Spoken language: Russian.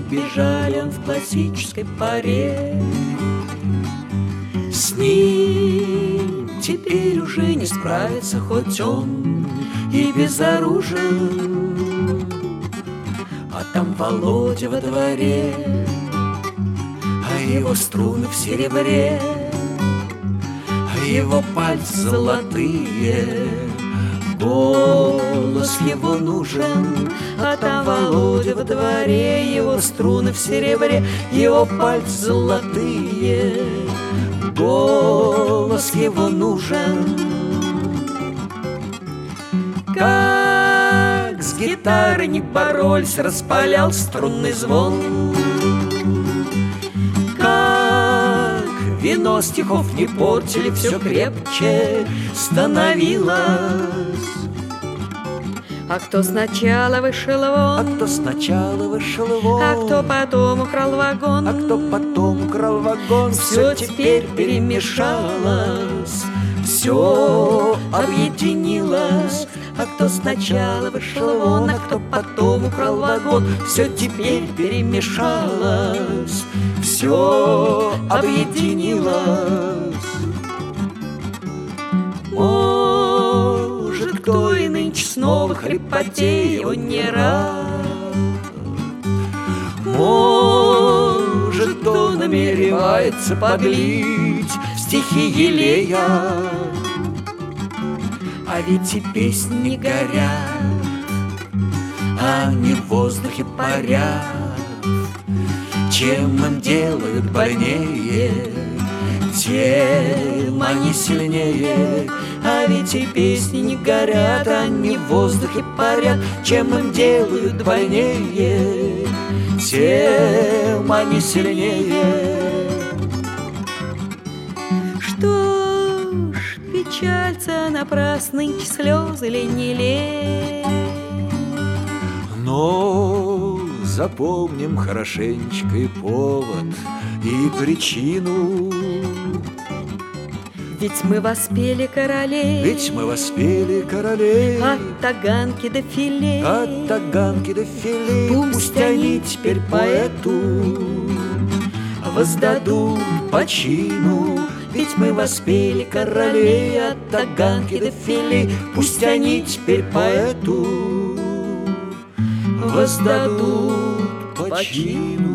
бежали он в классической паре. С ним теперь уже не справится, хоть он и безоружен. А там Володя во дворе, а его струны в серебре, а его пальцы золотые, голос его нужен. А там Володя во дворе, его струны в серебре, его пальцы золотые, голос его нужен. Как с гитарой не боролись, распалял струнный звон. Как вино стихов не портили, все крепче становилось. А кто сначала вышел вон, А кто сначала вышел вон, а кто потом украл вагон, а кто потом украл вагон, все теперь перемешалось, все объединилось. А кто сначала вышел вон, а кто потом украл вагон, все теперь перемешалось, все объединилось. Может, кто и нынче снова хрипотей он не рад. Может, кто намеревается подлить в стихи елея. А ведь и песни не горят, они в воздухе парят. Чем им делают больнее, тем они сильнее. А ведь и песни не горят, они в воздухе парят. Чем им делают больнее, тем они сильнее. Что ж, печалься напрасны, слезы ли не лей. Но запомним хорошенечко и повод, и причину. Ведь мы воспели королей, Ведь мы воспели королей от Таганки до Филей. от Таганки до Филей. Пусть они теперь поэту воздадут почину. Ведь мы воспели королей от Таганки до Филей. Пусть они теперь поэту воздадут почину.